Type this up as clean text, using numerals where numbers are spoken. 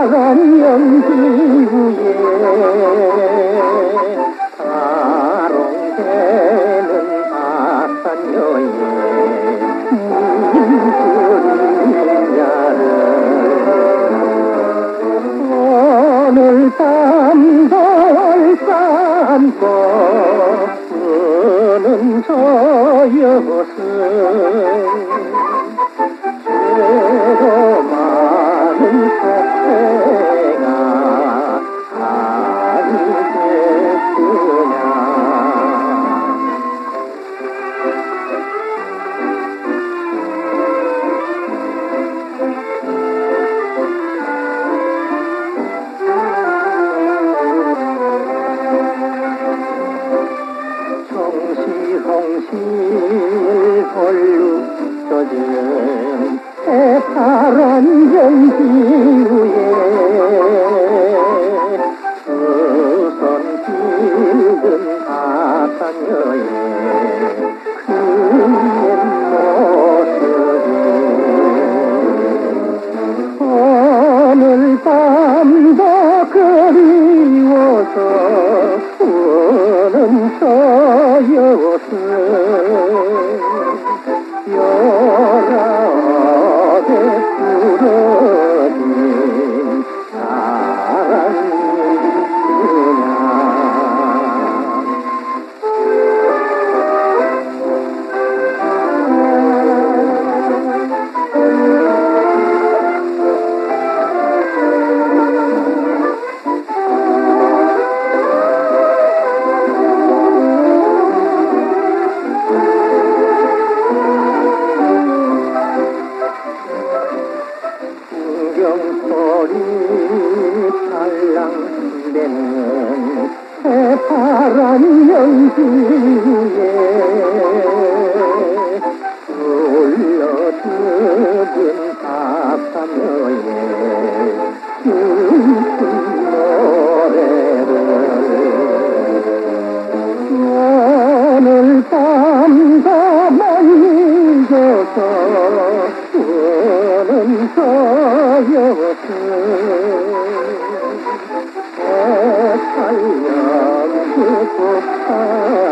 파란 연기 위에 다롱대는 바산여에 오늘 밤도 얼싸안고 우는 저 여것은 죄도 많은 속세가 아니겠으냐. 정시홍실 홀로 젖은 새파란 연기 위에 우선 길든 바산여에 그 옛모습이 오늘 밤도 그리워서 우는 저 여것은 여라하게 부러진 사랑이구나. 소리 살랑대는 새파란 연기 위에 울려드는 바산여에 슬픈 노래를 오늘 밤도 못 잊어서 우는 저 여것은 살려 그 북한